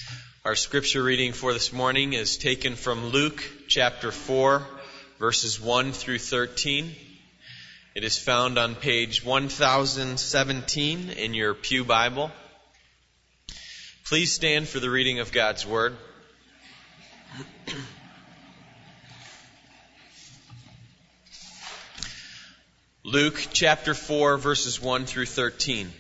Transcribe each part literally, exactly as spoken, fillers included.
Our scripture reading for this morning is taken from Luke chapter four, verses one through thirteen. It is found on page one thousand seventeen in your Pew Bible. Please stand for the reading of God's Word. Luke chapter four, verses one through thirteen.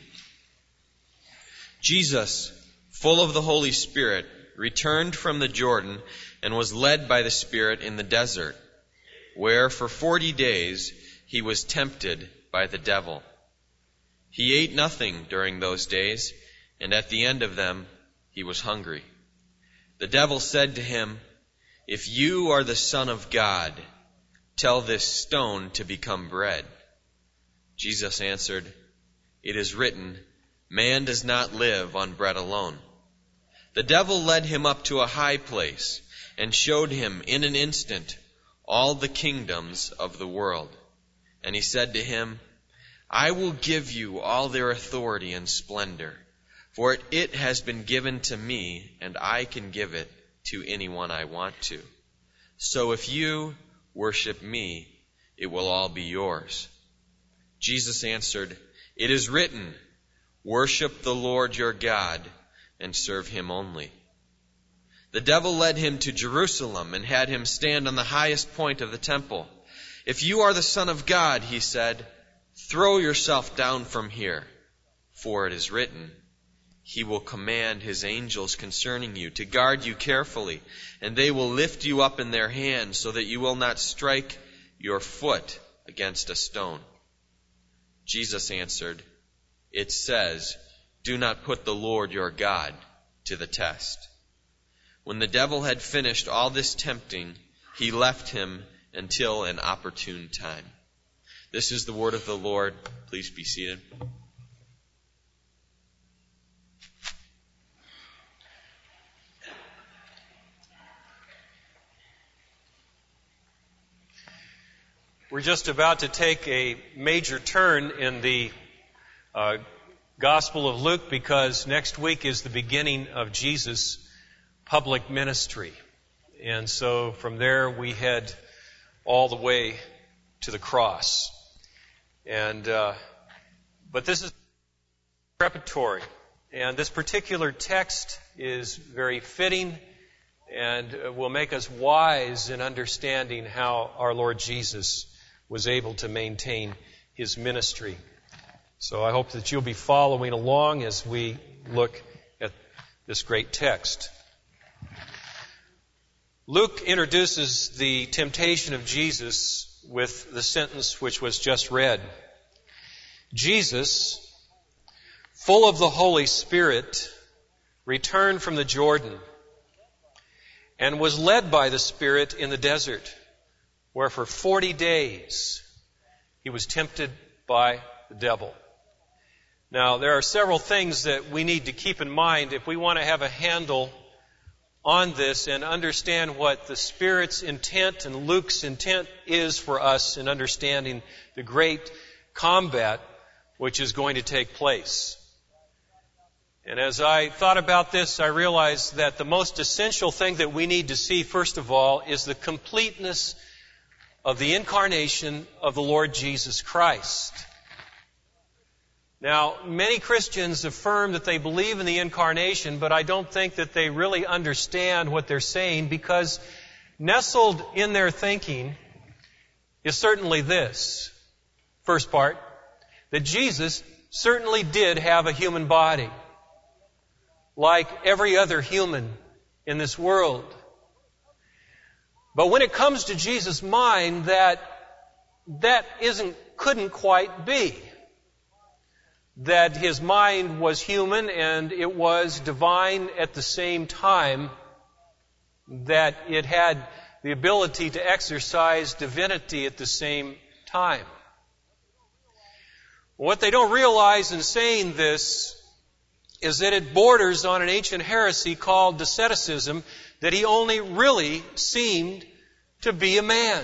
Jesus, full of the Holy Spirit, returned from the Jordan and was led by the Spirit in the desert, where for forty days he was tempted by the devil. He ate nothing during those days, and at the end of them he was hungry. The devil said to him, "If you are the Son of God, tell this stone to become bread." Jesus answered, "It is written, man does not live on bread alone." The devil led him up to a high place and showed him in an instant all the kingdoms of the world. And he said to him, "I will give you all their authority and splendor, for it, it has been given to me, and I can give it to anyone I want to. So if you worship me, it will all be yours." Jesus answered, "It is written, worship the Lord your God and serve him only." The devil led him to Jerusalem and had him stand on the highest point of the temple. "If you are the Son of God," he said, "throw yourself down from here, for it is written, he will command his angels concerning you to guard you carefully, and they will lift you up in their hands so that you will not strike your foot against a stone." Jesus answered, "It says, do not put the Lord your God to the test." When the devil had finished all this tempting, he left him until an opportune time. This is the word of the Lord. Please be seated. We're just about to take a major turn in the uh, Gospel of Luke because next week is the beginning of Jesus' public ministry. And so from there we head all the way to the cross. And uh, but this is preparatory. And this particular text is very fitting and will make us wise in understanding how our Lord Jesus was able to maintain his ministry. So I hope that you'll be following along as we look at this great text. Luke introduces the temptation of Jesus with the sentence which was just read. Jesus, full of the Holy Spirit, returned from the Jordan and was led by the Spirit in the desert, where for forty days he was tempted by the devil. Now, there are several things that we need to keep in mind if we want to have a handle on this and understand what the Spirit's intent and Luke's intent is for us in understanding the great combat which is going to take place. And as I thought about this, I realized that the most essential thing that we need to see, first of all, is the completeness of the incarnation of the Lord Jesus Christ. Now, many Christians affirm that they believe in the incarnation, but I don't think that they really understand what they're saying, because nestled in their thinking is certainly this. First part, that Jesus certainly did have a human body, like every other human in this world. But when it comes to Jesus' mind, that that isn't couldn't quite be. That his mind was human and it was divine at the same time, that it had the ability to exercise divinity at the same time. What they don't realize in saying this is that it borders on an ancient heresy called Doceticism, that he only really seemed to be a man.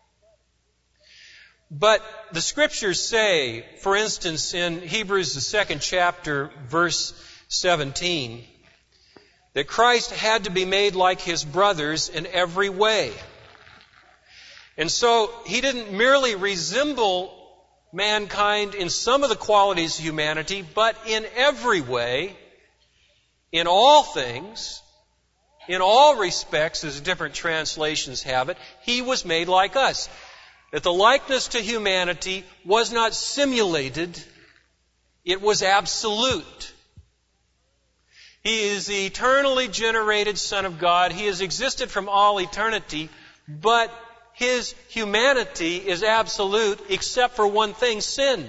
But the Scriptures say, for instance, in Hebrews, the second chapter, verse seventeen, that Christ had to be made like his brothers in every way. And so he didn't merely resemble mankind in some of the qualities of humanity, but in every way, in all things, in all respects, as different translations have it, he was made like us. That the likeness to humanity was not simulated, it was absolute. He is the eternally generated Son of God. He has existed from all eternity, but his humanity is absolute except for one thing, sin.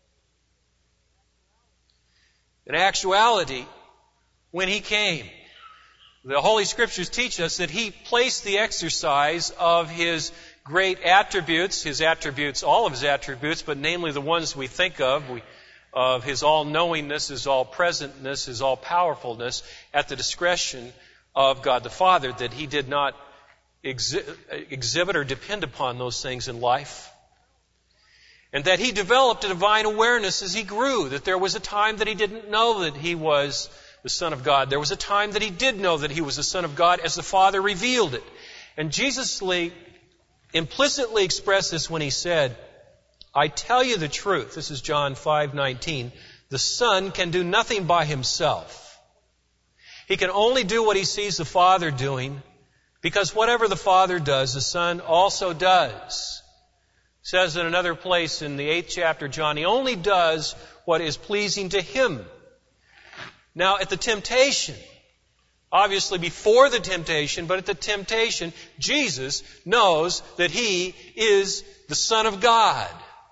In actuality, when he came, the Holy Scriptures teach us that he placed the exercise of his great attributes, his attributes, all of his attributes, but namely the ones we think of, we, of his all-knowingness, his all-presentness, his all-powerfulness, at the discretion of God the Father, that he did not exhi- exhibit or depend upon those things in life. And that he developed a divine awareness as he grew, that there was a time that he didn't know that he was the Son of God. There was a time that he did know that he was the Son of God as the Father revealed it. And Jesus implicitly expressed this when he said, I tell you the truth, this is John five nineteen, the Son can do nothing by himself. He can only do what he sees the Father doing, because whatever the Father does, the Son also does. It says in another place in the eighth chapter of John, he only does what is pleasing to him. Now, at the temptation, obviously before the temptation, but at the temptation, Jesus knows that he is the Son of God.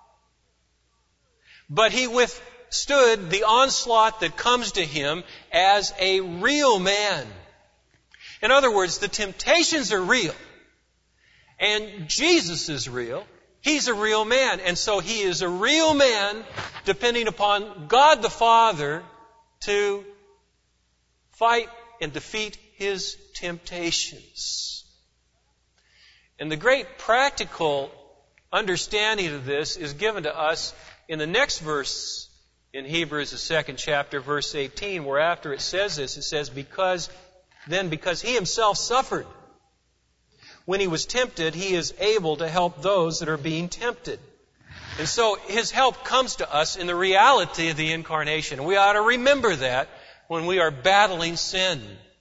But he withstood the onslaught that comes to him as a real man. In other words, the temptations are real. And Jesus is real. He's a real man. And so he is a real man depending upon God the Father to fight and defeat his temptations. And the great practical understanding of this is given to us in the next verse in Hebrews, the second chapter, verse eighteen, where after it says this, it says, because then because he himself suffered when he was tempted, he is able to help those that are being tempted. And so his help comes to us in the reality of the incarnation. We ought to remember that when we are battling sin,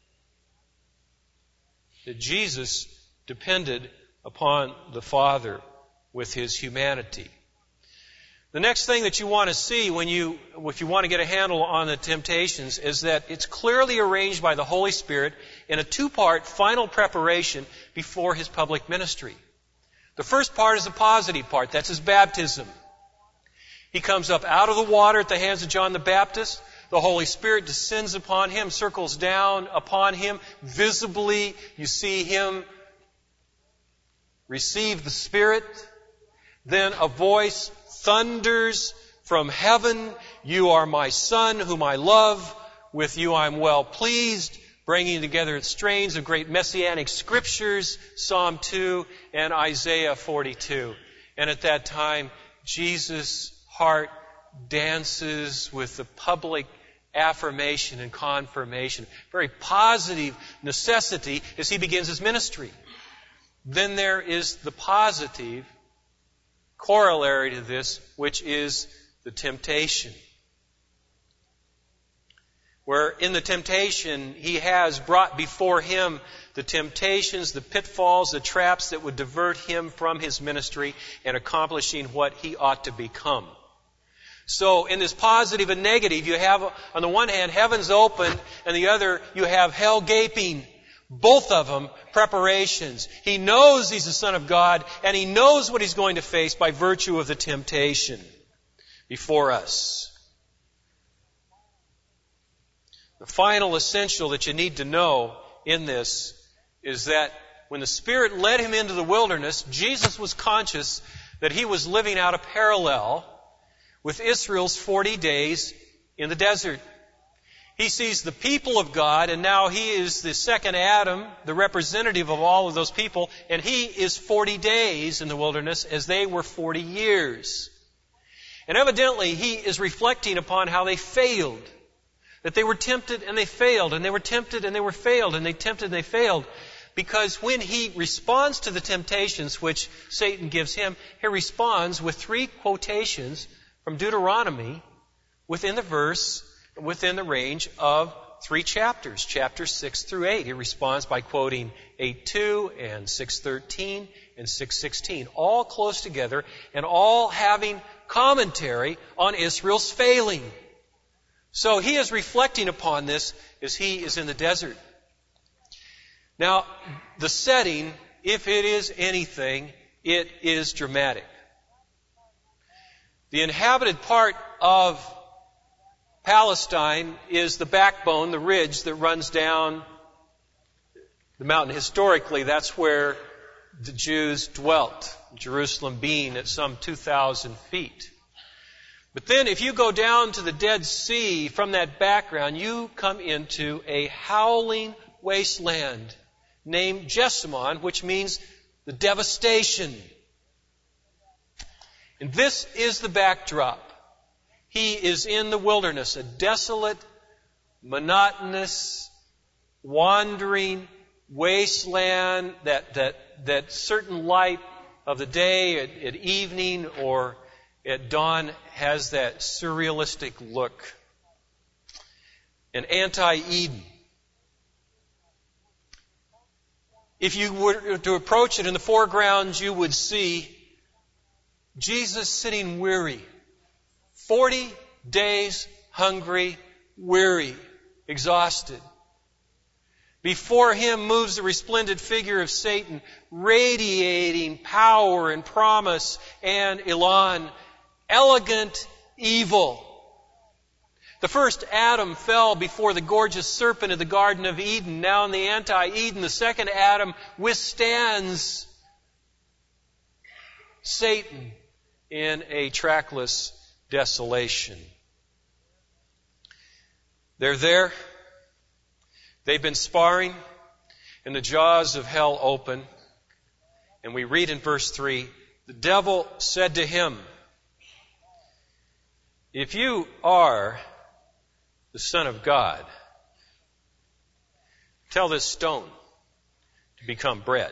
that Jesus depended upon the Father with his humanity. The next thing that you want to see when you, if you want to get a handle on the temptations, is that it's clearly arranged by the Holy Spirit in a two-part final preparation before his public ministry. The first part is the positive part. That's his baptism. He comes up out of the water at the hands of John the Baptist. The Holy Spirit descends upon him, circles down upon him. Visibly, you see him receive the Spirit. Then a voice thunders from heaven, you are my Son, whom I love. With you I am well pleased. Bringing together strains of great messianic scriptures, Psalm two and Isaiah forty-two. And at that time, Jesus' heart dances with the public affirmation and confirmation. Very positive necessity as he begins his ministry. Then there is the positive corollary to this, which is the temptation. Where in the temptation, he has brought before him the temptations, the pitfalls, the traps that would divert him from his ministry and accomplishing what he ought to become. So in this positive and negative, you have, on the one hand, heavens open, and the other, you have hell gaping. Both of them, preparations. He knows he's the Son of God, and he knows what he's going to face by virtue of the temptation before us. The final essential that you need to know in this is that when the Spirit led him into the wilderness, Jesus was conscious that he was living out a parallel with Israel's forty days in the desert. He sees the people of God, and now he is the second Adam, the representative of all of those people, and he is forty days in the wilderness as they were forty years. And evidently he is reflecting upon how they failed. That they were tempted and they failed, and they were tempted and they were failed, and they tempted and they failed. Because when he responds to the temptations which Satan gives him, he responds with three quotations from Deuteronomy within the verse, within the range of three chapters, chapters six through eight. He responds by quoting eight two and six thirteen and six sixteen, all close together and all having commentary on Israel's failing. So he is reflecting upon this as he is in the desert. Now, the setting, if it is anything, it is dramatic. The inhabited part of Palestine is the backbone, the ridge that runs down the mountain. Historically, that's where the Jews dwelt, Jerusalem being at some two thousand feet. But then if you go down to the Dead Sea from that background, you come into a howling wasteland named Jessamon, which means the devastation. And this is the backdrop. He is in the wilderness, a desolate, monotonous, wandering wasteland, that, that, that certain light of the day at, at evening or at dawn has that surrealistic look. An anti-Eden. If you were to approach it in the foreground, you would see Jesus sitting weary. Forty days hungry, weary, exhausted. Before him moves the resplendent figure of Satan, radiating power and promise and elan, elegant evil. The first Adam fell before the gorgeous serpent in the Garden of Eden. Now in the anti-Eden, the second Adam withstands Satan in a trackless desolation. They're there. They've been sparring, and the jaws of hell open. And we read in verse three, the devil said to him, if you are the Son of God, tell this stone to become bread.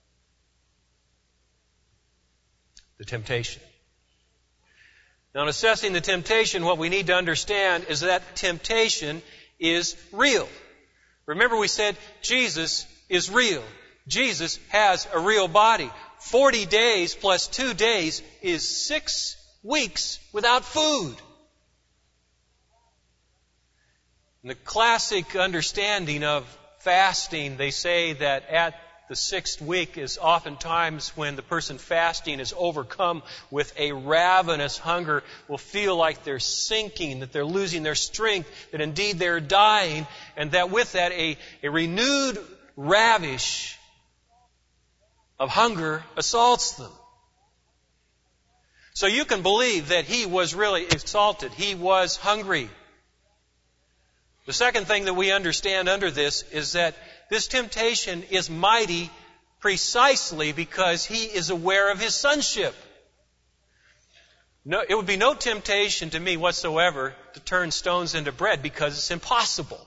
The temptation. Now, in assessing the temptation, what we need to understand is that temptation is real. Remember we said Jesus is real. Jesus has a real body. Forty days plus two days is six weeks without food. In the classic understanding of fasting, they say that at the sixth week is oftentimes when the person fasting is overcome with a ravenous hunger, will feel like they're sinking, that they're losing their strength, that indeed they're dying, and that with that a, a renewed ravish of hunger assaults them. So you can believe that he was really exalted. He was hungry. The second thing that we understand under this is that this temptation is mighty precisely because he is aware of his sonship. No, it would be no temptation to me whatsoever to turn stones into bread because it's impossible.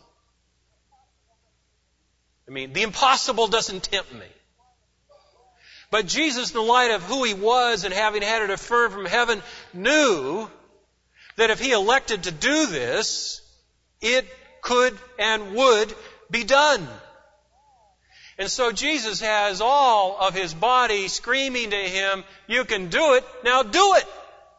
I mean, the impossible doesn't tempt me. But Jesus, in the light of who he was and having had it affirmed from heaven, knew that if he elected to do this, it could and would be done. And so Jesus has all of his body screaming to him, you can do it, now do it.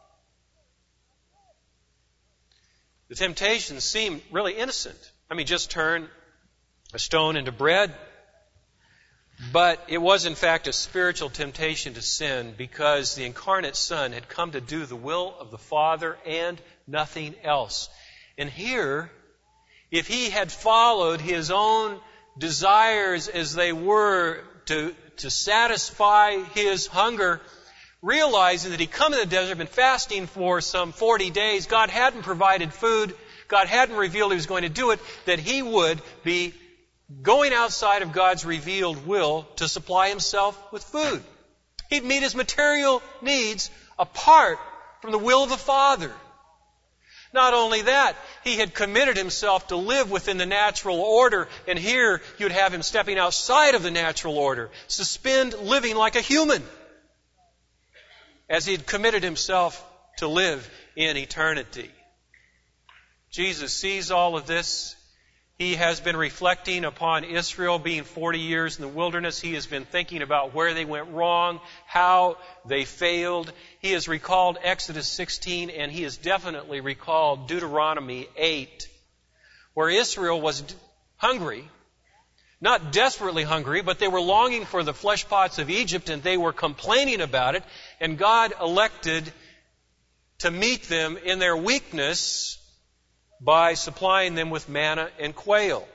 The temptations seem really innocent. I mean, just turn a stone into bread. But it was in fact a spiritual temptation to sin because the incarnate Son had come to do the will of the Father and nothing else. And here, if he had followed his own desires as they were to, to satisfy his hunger, realizing that he'd come in the desert, been fasting for some forty days, God hadn't provided food, God hadn't revealed he was going to do it, that he would be going outside of God's revealed will to supply himself with food. He'd meet his material needs apart from the will of the Father. Not only that, he had committed himself to live within the natural order, and here you'd have him stepping outside of the natural order, suspend living like a human, as he had committed himself to live in eternity. Jesus sees all of this. He has been reflecting upon Israel being forty years in the wilderness. He has been thinking about where they went wrong, how they failed. He has recalled Exodus sixteen, and he has definitely recalled Deuteronomy eight, where Israel was hungry, not desperately hungry, but they were longing for the flesh pots of Egypt, and they were complaining about it, and God elected to meet them in their weakness by supplying them with manna and quail.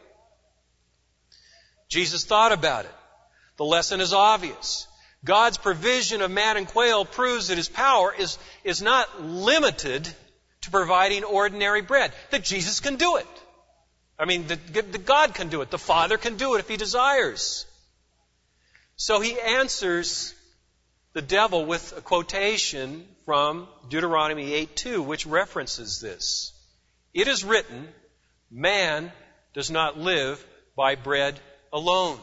Jesus thought about it. The lesson is obvious. God's provision of manna and quail proves that His power is, is not limited to providing ordinary bread. That Jesus can do it. I mean, that, that God can do it. The Father can do it if He desires. So He answers the devil with a quotation from Deuteronomy eight two, which references this. It is written, man does not live by bread alone.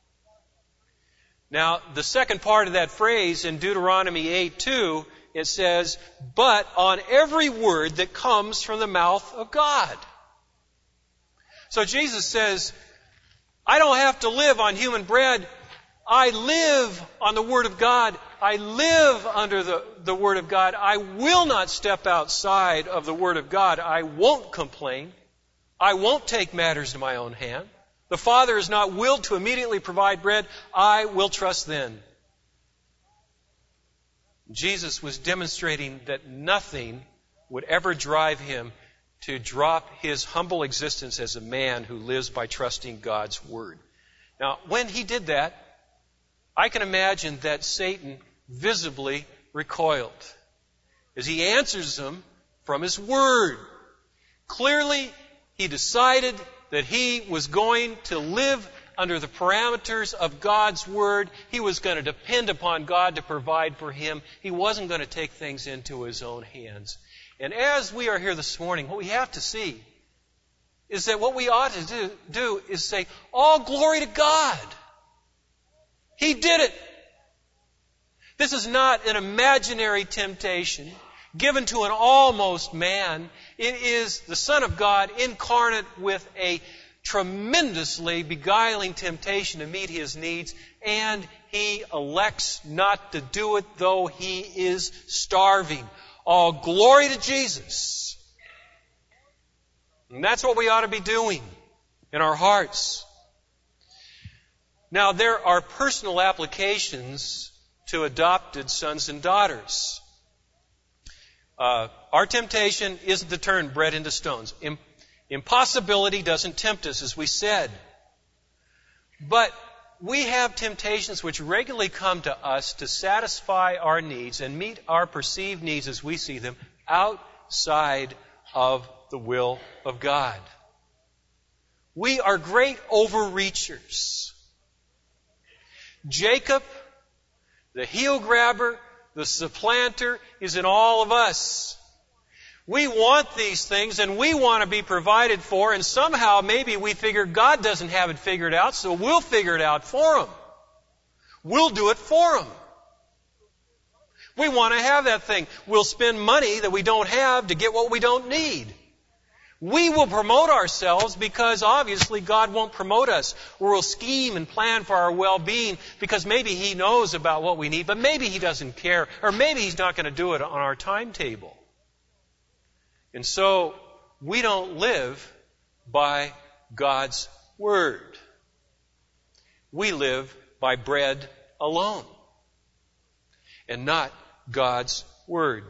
Now, the second part of that phrase in Deuteronomy eight two, it says, but on every word that comes from the mouth of God. So Jesus says, I don't have to live on human bread. I live on the Word of God. I live under the, the Word of God. I will not step outside of the Word of God. I won't complain. I won't take matters into my own hand. The Father is not willed to immediately provide bread. I will trust then. Jesus was demonstrating that nothing would ever drive Him to drop His humble existence as a man who lives by trusting God's Word. Now, when He did that, I can imagine that Satan visibly recoiled as he answers him from his word. Clearly, he decided that he was going to live under the parameters of God's word. He was going to depend upon God to provide for him. He wasn't going to take things into his own hands. And as we are here this morning, what we have to see is that what we ought to do, do is say, all glory to God. He did it. This is not an imaginary temptation given to an almost man. It is the Son of God incarnate with a tremendously beguiling temptation to meet His needs, and He elects not to do it though He is starving. All glory to Jesus. And that's what we ought to be doing in our hearts. Now, there are personal applications to adopted sons and daughters. Uh, our temptation isn't to turn bread into stones. Im- impossibility doesn't tempt us, as we said. But we have temptations which regularly come to us to satisfy our needs and meet our perceived needs as we see them outside of the will of God. We are great overreachers. Jacob, the heel grabber, the supplanter, is in all of us. We want these things and we want to be provided for, and somehow maybe we figure God doesn't have it figured out, so we'll figure it out for Him. We'll do it for Him. We want to have that thing. We'll spend money that we don't have to get what we don't need. We will promote ourselves because obviously God won't promote us. Or we'll scheme and plan for our well-being because maybe He knows about what we need, but maybe He doesn't care, or maybe He's not going to do it on our timetable. And so we don't live by God's Word. We live by bread alone and not God's Word.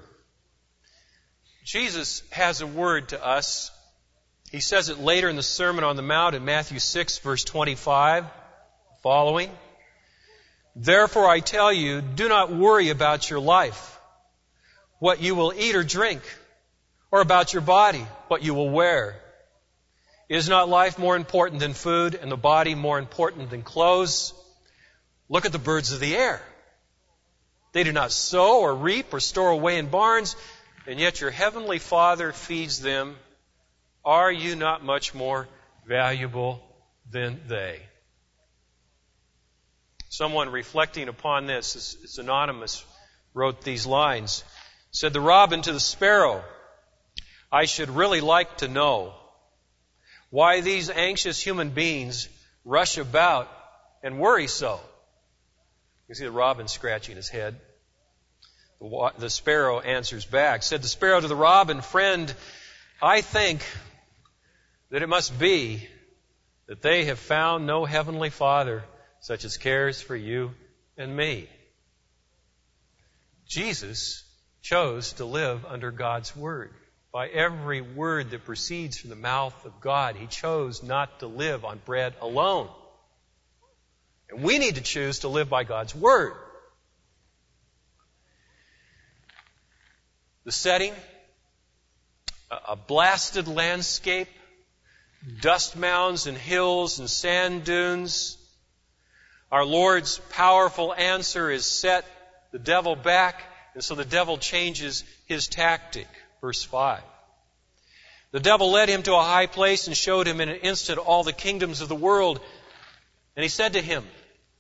Jesus has a word to us. He says it later in the Sermon on the Mount in Matthew six, verse twenty-five, following. Therefore I tell you, do not worry about your life, what you will eat or drink, or about your body, what you will wear. Is not life more important than food, and the body more important than clothes? Look at the birds of the air. They do not sow or reap or store away in barns, and yet your heavenly Father feeds them. Are you not much more valuable than they? Someone reflecting upon this, it's anonymous, wrote these lines. Said the robin to the sparrow, I should really like to know why these anxious human beings rush about and worry so. You see the robin scratching his head. The, the sparrow answers back. Said the sparrow to the robin, friend, I think that it must be that they have found no heavenly Father such as cares for you and me. Jesus chose to live under God's Word. By every word that proceeds from the mouth of God, He chose not to live on bread alone. And we need to choose to live by God's Word. The setting, a blasted landscape, dust mounds and hills and sand dunes. Our Lord's powerful answer is set the devil back, and so the devil changes his tactic. Verse five. The devil led him to a high place and showed him in an instant all the kingdoms of the world. And he said to him,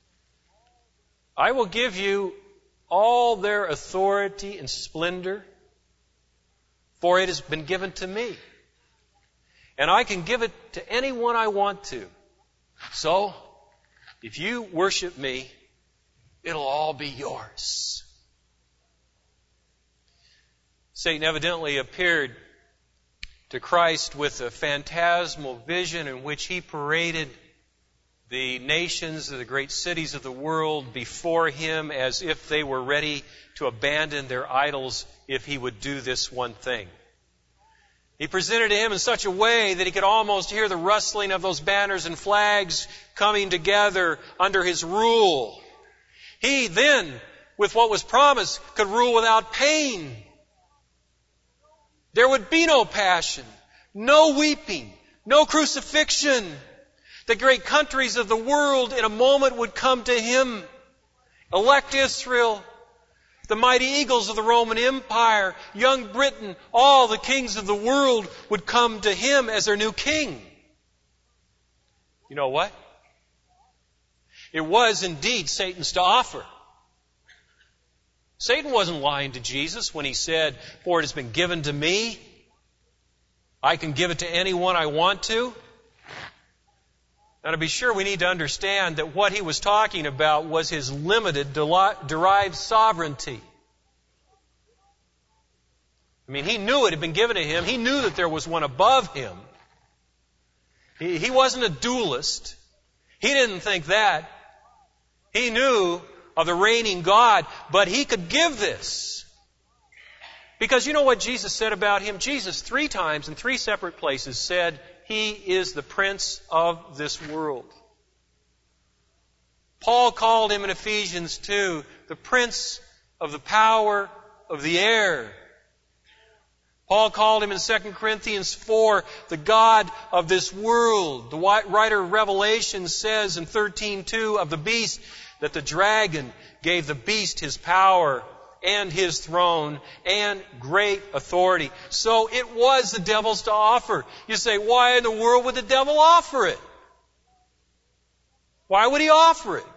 I will give you all their authority and splendor, for it has been given to me. And I can give it to anyone I want to. So, if you worship me, it'll all be yours. Satan evidently appeared to Christ with a phantasmal vision in which he paraded the nations of the great cities of the world before him as if they were ready to abandon their idols if he would do this one thing. He presented to him in such a way that he could almost hear the rustling of those banners and flags coming together under his rule. He then, with what was promised, could rule without pain. There would be no passion, no weeping, no crucifixion. The great countries of the world in a moment would come to him. Elect Israel, the mighty eagles of the Roman Empire, young Britain, all the kings of the world would come to him as their new king. You know what? It was indeed Satan's to offer. Satan wasn't lying to Jesus when he said, for it has been given to me. I can give it to anyone I want to. Now, to be sure, we need to understand that what he was talking about was his limited, derived sovereignty. I mean, he knew it had been given to him. He knew that there was one above him. He, he wasn't a dualist. He didn't think that. He knew of the reigning God, but he could give this. Because you know what Jesus said about him? Jesus three times in three separate places said, He is the prince of this world. Paul called him in Ephesians two, the prince of the power of the air. Paul called him in Second Corinthians four, the God of this world. The writer of Revelation says in thirteen two of the beast that the dragon gave the beast his power and his throne and great authority. So it was the devil's to offer. You say, why in the world would the devil offer it? Why would he offer it?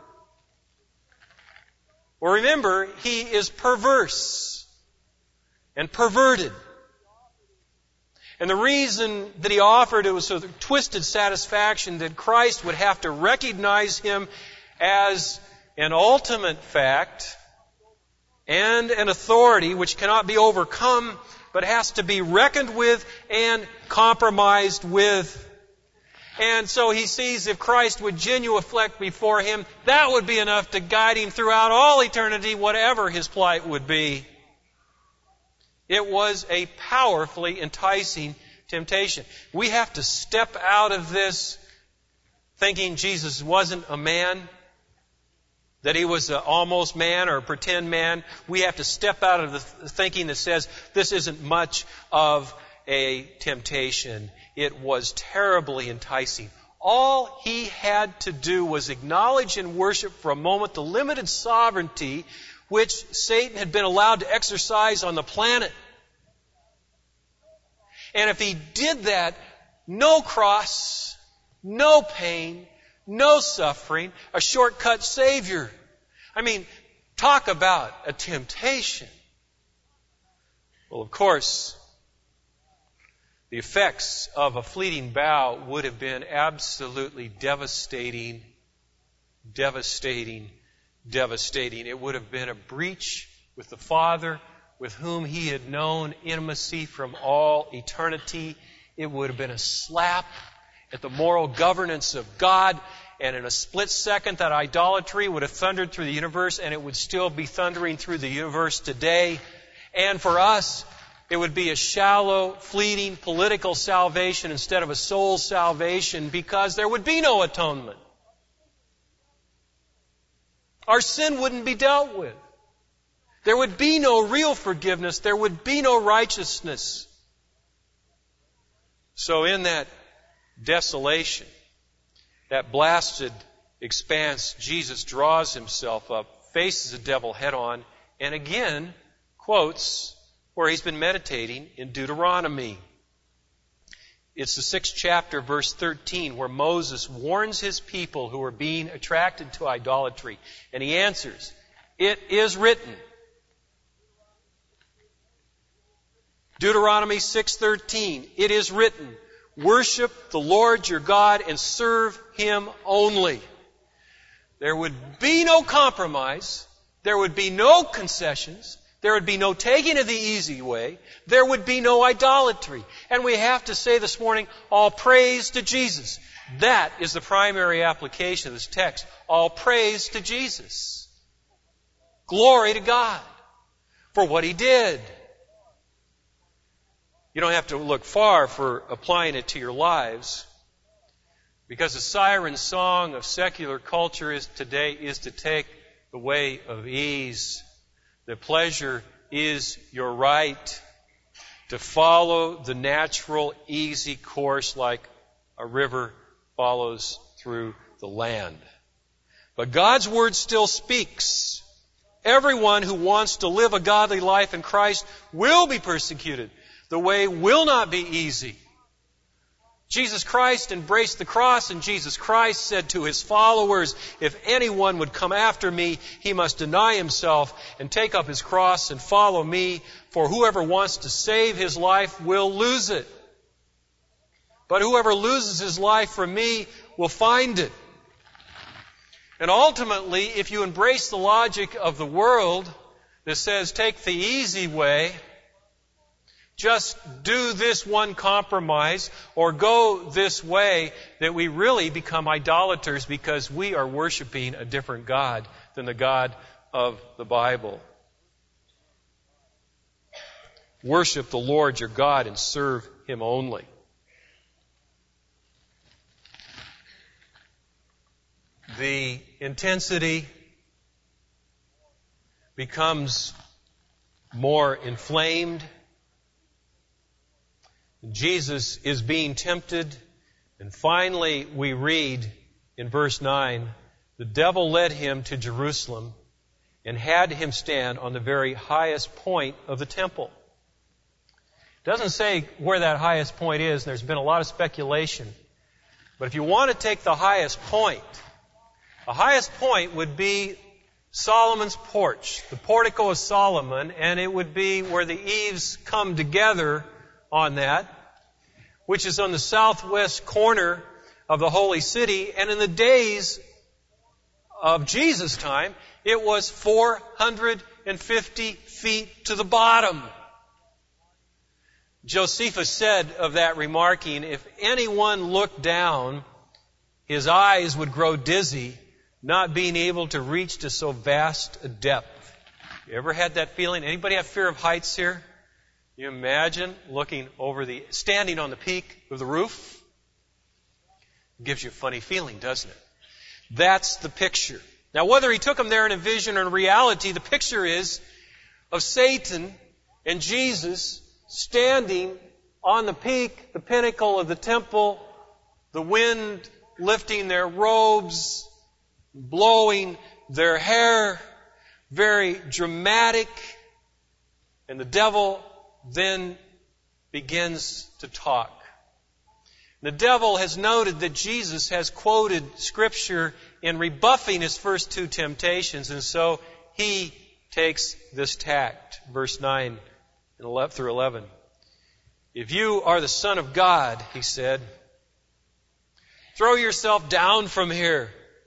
Well, remember, he is perverse and perverted. And the reason that he offered it was so twisted satisfaction that Christ would have to recognize him as an ultimate fact and an authority which cannot be overcome, but has to be reckoned with and compromised with. And so he sees if Christ would genuflect before him, that would be enough to guide him throughout all eternity, whatever his plight would be. It was a powerfully enticing temptation. We have to step out of this thinking Jesus wasn't a man, that he was an almost man or a pretend man. We have to step out of the thinking that says this isn't much of a temptation. It was terribly enticing. All he had to do was acknowledge and worship for a moment the limited sovereignty which Satan had been allowed to exercise on the planet. And if He did that, no cross, no pain, no suffering, a shortcut Savior. I mean, talk about a temptation. Well, of course, the effects of a fleeting bow would have been absolutely devastating, devastating, devastating. It would have been a breach with the Father, with whom He had known intimacy from all eternity. It would have been a slap at the moral governance of God, and in a split second that idolatry would have thundered through the universe, and it would still be thundering through the universe today. And for us, it would be a shallow, fleeting political salvation instead of a soul salvation, because there would be no atonement. Our sin wouldn't be dealt with. There would be no real forgiveness. There would be no righteousness. So in that desolation, that blasted expanse, Jesus draws Himself up, faces the devil head on, and again quotes where He's been meditating in Deuteronomy. It's the sixth chapter, verse thirteen, where Moses warns his people who are being attracted to idolatry. And he answers, "It is written." Deuteronomy six thirteen, "It is written, worship the Lord your God and serve Him only." There would be no compromise. There would be no concessions. There would be no taking of the easy way. There would be no idolatry. And we have to say this morning, all praise to Jesus. That is the primary application of this text. All praise to Jesus. Glory to God for what He did. You don't have to look far for applying it to your lives, because the siren song of secular culture is today is to take the way of ease. The pleasure is your right to follow the natural, easy course like a river follows through the land. But God's Word still speaks. Everyone who wants to live a godly life in Christ will be persecuted. The way will not be easy. Jesus Christ embraced the cross, and Jesus Christ said to His followers, "If anyone would come after me, he must deny himself and take up his cross and follow me. For whoever wants to save his life will lose it. But whoever loses his life for me will find it." And ultimately, if you embrace the logic of the world that says, take the easy way, just do this one compromise or go this way, that we really become idolaters because we are worshiping a different God than the God of the Bible. Worship the Lord your God and serve Him only. The intensity becomes more inflamed. Jesus is being tempted, and finally we read in verse nine, the devil led Him to Jerusalem and had Him stand on the very highest point of the temple. It doesn't say where that highest point is, and there's been a lot of speculation. But if you want to take the highest point, the highest point would be Solomon's porch, the portico of Solomon, and it would be where the eaves come together on that, which is on the southwest corner of the holy city. And in the days of Jesus' time, it was four hundred fifty feet to the bottom. Josephus said of that, remarking, "If anyone looked down, his eyes would grow dizzy, not being able to reach to so vast a depth." You ever had that feeling? Anybody have fear of heights here? You imagine looking over the, standing on the peak of the roof? It gives you a funny feeling, doesn't it? That's the picture. Now, whether he took them there in a vision or in reality, the picture is of Satan and Jesus standing on the peak, the pinnacle of the temple, the wind lifting their robes, blowing their hair, very dramatic, and the devil then begins to talk. The devil has noted that Jesus has quoted Scripture in rebuffing his first two temptations, and so he takes this tact. Verse nine through eleven. If you are the Son of God, he said, throw yourself down from here.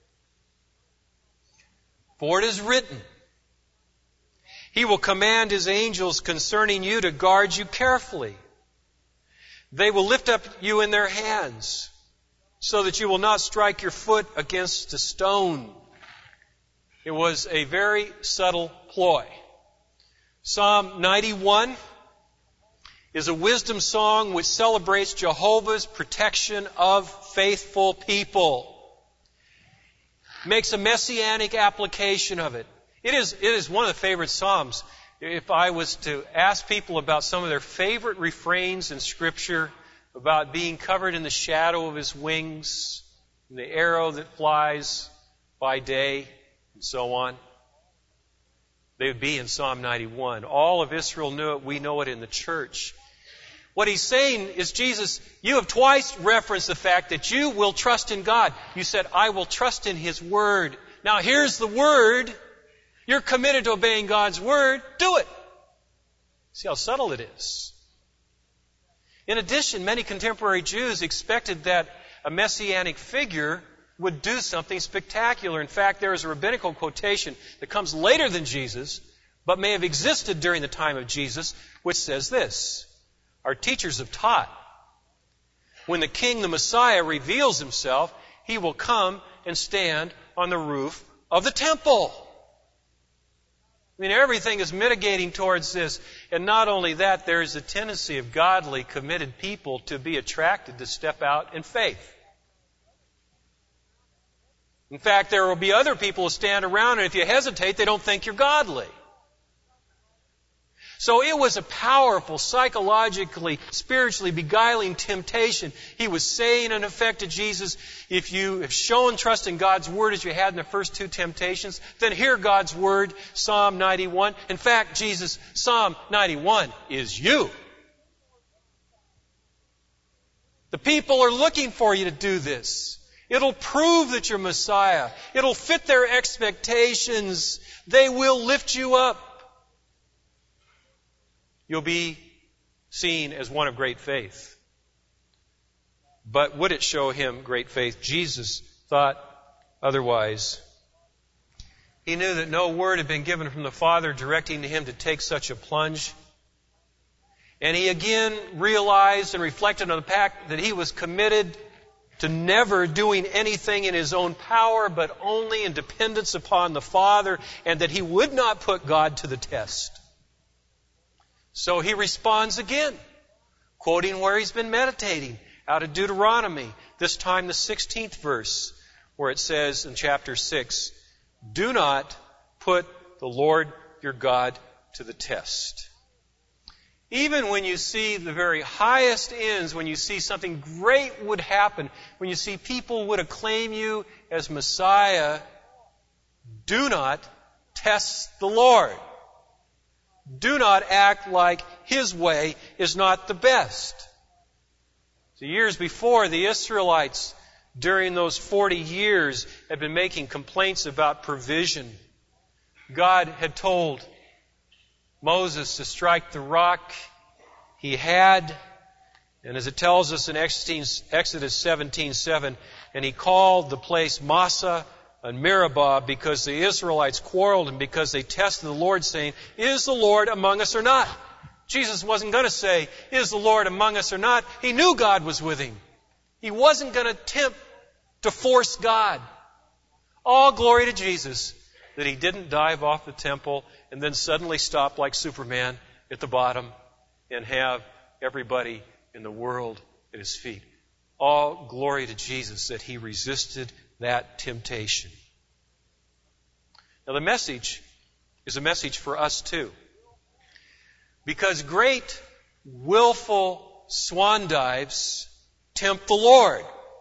For it is written, He will command His angels concerning you to guard you carefully. They will lift up you in their hands, so that you will not strike your foot against a stone. It was a very subtle ploy. Psalm ninety-one is a wisdom song which celebrates Jehovah's protection of faithful people. Makes a messianic application of it. It is, it is one of the favorite psalms. If I was to ask people about some of their favorite refrains in Scripture, about being covered in the shadow of His wings, and the arrow that flies by day, and so on, they would be in Psalm ninety-one. All of Israel knew it. We know it in the church. What he's saying is, Jesus, you have twice referenced the fact that you will trust in God. You said, I will trust in His Word. Now here's the Word. You're committed to obeying God's Word. Do it. See how subtle it is. In addition, many contemporary Jews expected that a messianic figure would do something spectacular. In fact, there is a rabbinical quotation that comes later than Jesus, but may have existed during the time of Jesus, which says this. Our teachers have taught, when the King, the Messiah, reveals Himself, He will come and stand on the roof of the temple. I mean, everything is mitigating towards this. And not only that, there is a tendency of godly, committed people to be attracted to step out in faith. In fact, there will be other people who stand around, and if you hesitate, they don't think you're godly. So it was a powerful, psychologically, spiritually beguiling temptation. He was saying, in effect, to Jesus, if you have shown trust in God's Word as you had in the first two temptations, then hear God's Word, Psalm ninety-one. In fact, Jesus, Psalm ninety-one is you. The people are looking for you to do this. It'll prove that you're Messiah. It'll fit their expectations. They will lift you up. You'll be seen as one of great faith. But would it show him great faith? Jesus thought otherwise. He knew that no word had been given from the Father directing him to take such a plunge. And he again realized and reflected on the fact that he was committed to never doing anything in his own power, but only in dependence upon the Father, and that he would not put God to the test. So he responds again, quoting where he's been meditating, out of Deuteronomy, this time the sixteenth verse, where it says in chapter six, do not put the Lord your God to the test. Even when you see the very highest ends, when you see something great would happen, when you see people would acclaim you as Messiah, do not test the Lord. Do not act like His way is not the best. So years before, the Israelites, during those forty years, had been making complaints about provision. God had told Moses to strike the rock. He had, and as it tells us in Exodus seventeen seven, and He called the place Massah and Meribah because the Israelites quarreled and because they tested the Lord, saying, is the Lord among us or not? Jesus wasn't going to say, is the Lord among us or not? He knew God was with him. He wasn't going to attempt to force God. All glory to Jesus that He didn't dive off the temple and then suddenly stop like Superman at the bottom and have everybody in the world at His feet. All glory to Jesus that He resisted that temptation. Now the message is a message for us too. Because great, willful swan dives tempt the Lord.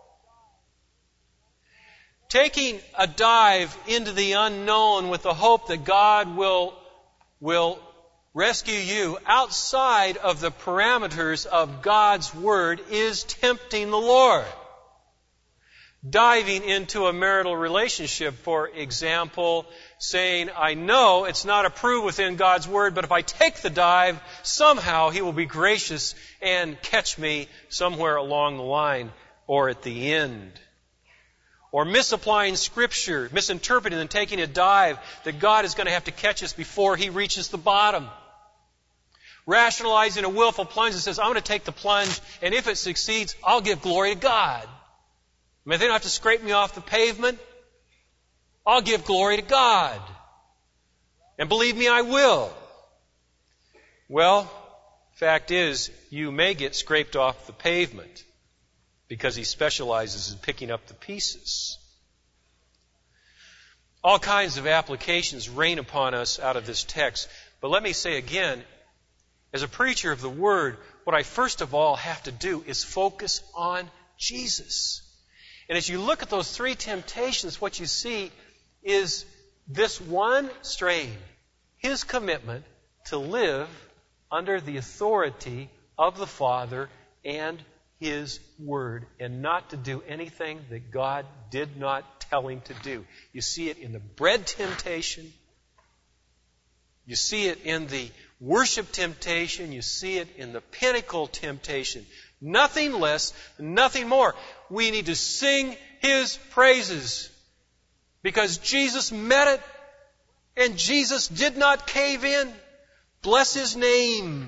Taking a dive into the unknown with the hope that God will, will rescue you outside of the parameters of God's Word is tempting the Lord. Diving into a marital relationship, for example, saying, I know it's not approved within God's Word, but if I take the dive, somehow He will be gracious and catch me somewhere along the line or at the end. Or misapplying Scripture, misinterpreting and taking a dive that God is going to have to catch us before He reaches the bottom. Rationalizing a willful plunge that says, I'm going to take the plunge, and if it succeeds, I'll give glory to God. I mean, they don't have to scrape me off the pavement. I'll give glory to God. And believe me, I will. Well, fact is, you may get scraped off the pavement because He specializes in picking up the pieces. All kinds of applications rain upon us out of this text. But let me say again, as a preacher of the Word, what I first of all have to do is focus on Jesus. And as you look at those three temptations, what you see is this one strain, His commitment to live under the authority of the Father and His Word, and not to do anything that God did not tell Him to do. You see it in the bread temptation. You see it in the worship temptation. You see it in the pinnacle temptation. Nothing less, nothing more. We need to sing His praises because Jesus met it and Jesus did not cave in. Bless His name.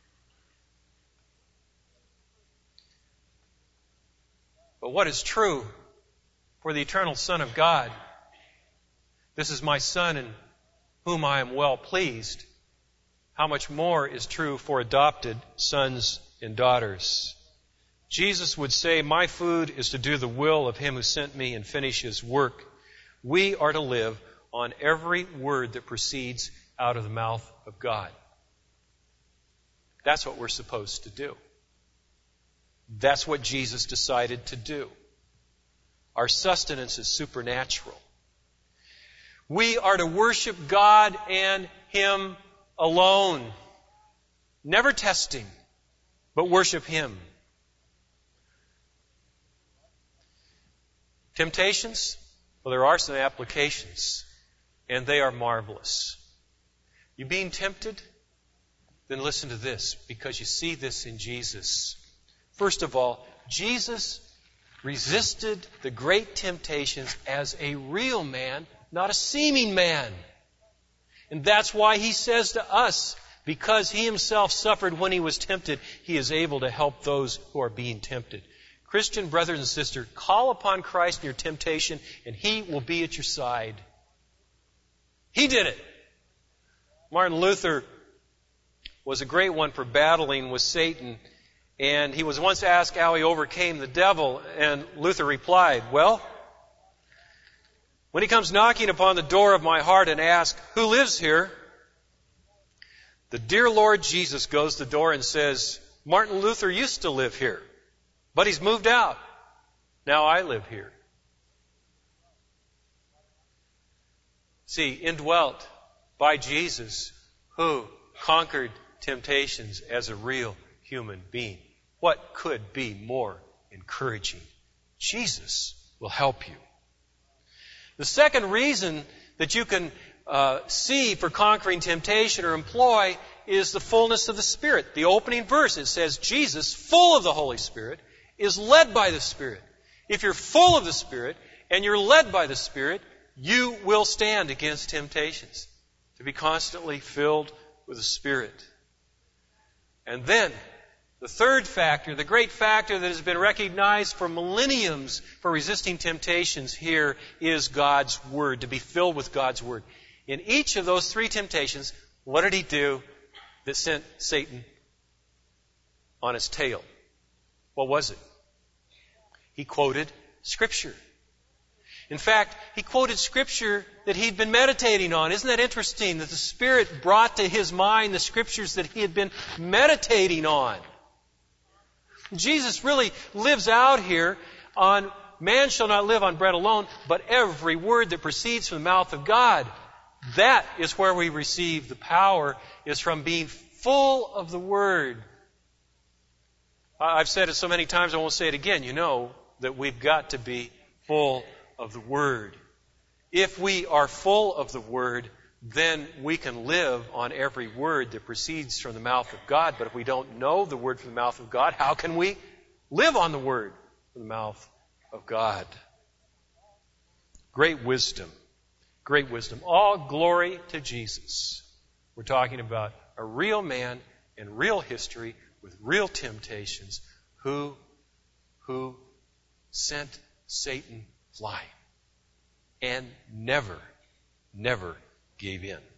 But what is true for the eternal Son of God? This is my Son in whom I am well pleased. How much more is true for adopted sons and daughters? Jesus would say, my food is to do the will of Him who sent me and finish His work. We are to live on every word that proceeds out of the mouth of God. That's what we're supposed to do. That's what Jesus decided to do. Our sustenance is supernatural. We are to worship God and Him alone. Never testing, but worship Him. Temptations? Well, there are some applications, and they are marvelous. You being tempted? Then listen to this, because you see this in Jesus. First of all, Jesus resisted the great temptations as a real man, not a seeming man. And that's why He says to us, because He Himself suffered when He was tempted, He is able to help those who are being tempted. Christian brothers and sisters, call upon Christ in your temptation, and He will be at your side. He did it. Martin Luther was a great one for battling with Satan. And he was once asked how he overcame the devil, and Luther replied, well, when he comes knocking upon the door of my heart and asks, who lives here? The dear Lord Jesus goes to the door and says, Martin Luther used to live here, but he's moved out. Now I live here. See, indwelt by Jesus, who conquered temptations as a real human being. What could be more encouraging? Jesus will help you. The second reason that you can uh, see for conquering temptation or employ is the fullness of the Spirit. The opening verse, it says, Jesus, full of the Holy Spirit, is led by the Spirit. If you're full of the Spirit and you're led by the Spirit, you will stand against temptations. To be constantly filled with the Spirit. And then, the third factor, the great factor that has been recognized for millenniums for resisting temptations here is God's Word, to be filled with God's Word. In each of those three temptations, what did He do that sent Satan on his tail? What was it? He quoted Scripture. In fact, he quoted Scripture that he'd been meditating on. Isn't that interesting that the Spirit brought to his mind the Scriptures that he had been meditating on? Jesus really lives out here on man shall not live on bread alone, but every word that proceeds from the mouth of God. That is where we receive the power, is from being full of the Word. I've said it so many times, I won't say it again. You know that we've got to be full of the Word. If we are full of the Word, then we can live on every word that proceeds from the mouth of God. But if we don't know the Word from the mouth of God, how can we live on the Word from the mouth of God? Great wisdom. Great wisdom. All glory to Jesus. We're talking about a real man in real history with real temptations who, who sent Satan flying and never, never gave in.